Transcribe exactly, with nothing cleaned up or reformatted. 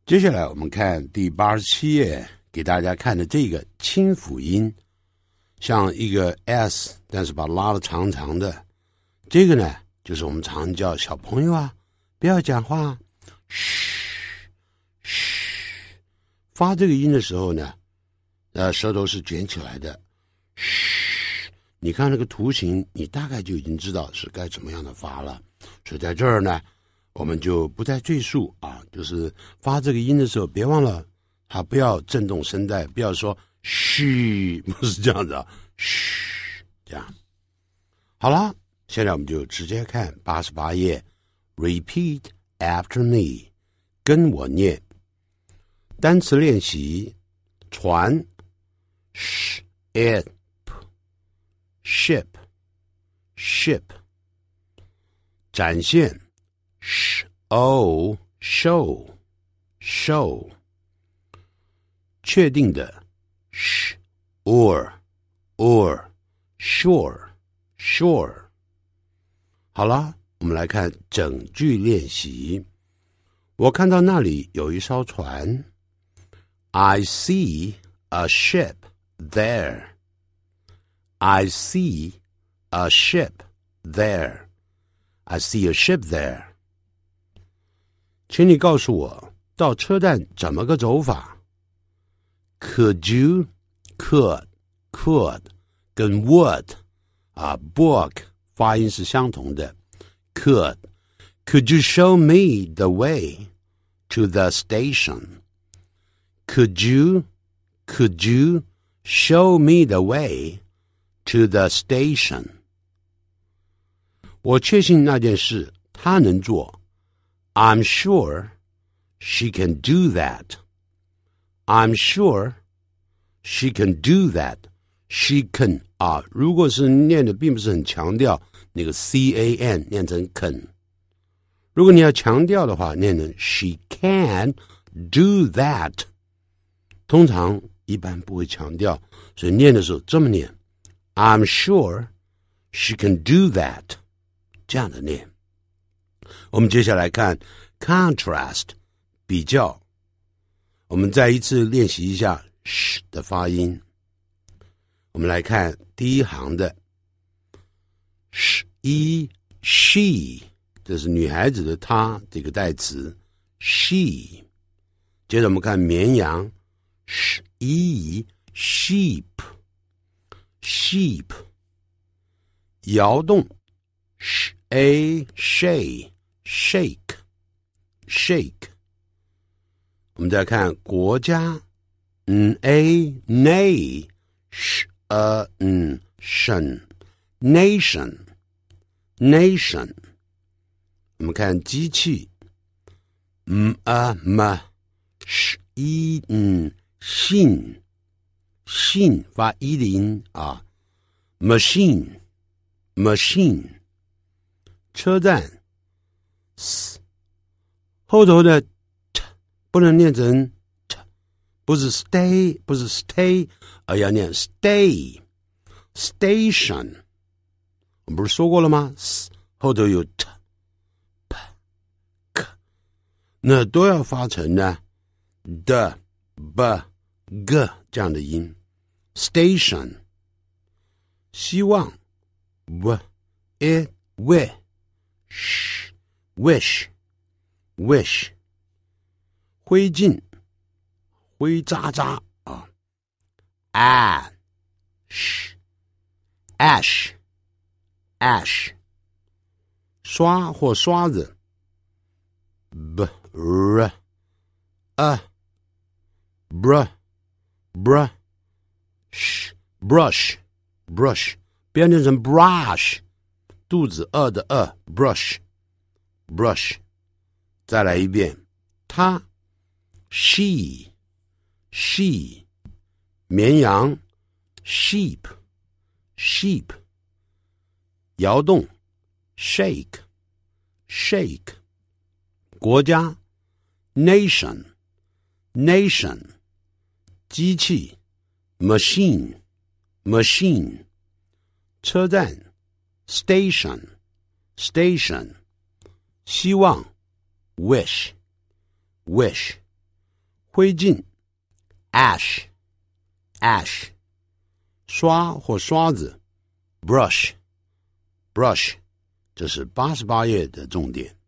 接下来我们看第八十七页，给大家看的这个清辅音，像一个 S， 但是把它拉得长长的。这个呢，就是我们常叫小朋友啊，不要讲话，嘘嘘。发这个音的时候呢，呃，舌头是卷起来的，嘘。你看那个图形，你大概就已经知道是该怎么样的发了。所以在这儿呢，我们就不再赘述啊，就是发这个音的时候，别忘了啊，不要震动声带，不要说嘘，不是这样子啊，嘘，这样。好了，现在我们就直接看八十八页 ，Repeat after me， 跟我念。单词练习：船 ，ship，ship，ship，展现 ，show，show，show，确定的 ，or，or，sure，sure。好了，我们来看整句练习。我看到那里有一艘船。I see a ship there. I see a ship there. I see a ship there. 请你告诉我，到车站怎么个走法？ Could you, could, could 跟 would 啊 book 发音是相同的。Could, could you show me the way to the station? Could you, could you show me the way to the station? 我确信那件事她能做。I'm sure she can do that. I'm sure she can do that. She can 啊，如果是念的并不是很强调，那个 C A N 念成 can。如果你要强调的话，念成 she can do that。通常一般不会强调，所以念的时候这么念 I'm sure she can do that， 这样的念。我们接下来看 contrast 比较，我们再一次练习一下 sh 的发音。我们来看第一行的 sh e she， 这是女孩子的她这个代词 she。接着我们看绵羊Sh, e, sheep, sheep. 摇动 Sh, a, shay, shake, shake. 我们再看国家 N, a, nay, sh, a, n, shen, nation, nation. 我们看机器 M, a, m, sh, e, n,信信发一的音啊 machine machine 车站 s 后头的 t 不能念成 t 不是 stay 不是 stay 而要念 stay station 我们不是说过了吗 s 后头有 t p k 那都要发成呢 的 b g 这样的音 station 希望 w e w sh wish wish 灰烬灰渣渣啊 ash ash ash 刷或刷子 b r a br brush brush brush 不要念成 brush 肚子饿的饿 brush brush 再来一遍他 she she 绵羊 sheep sheep 摇动 shake shake 国家 nation nation 机器 machine machine 车站 station station 希望 wish wish 灰烬 ash ash 刷或刷子 brush brush 这是八十八页的重点。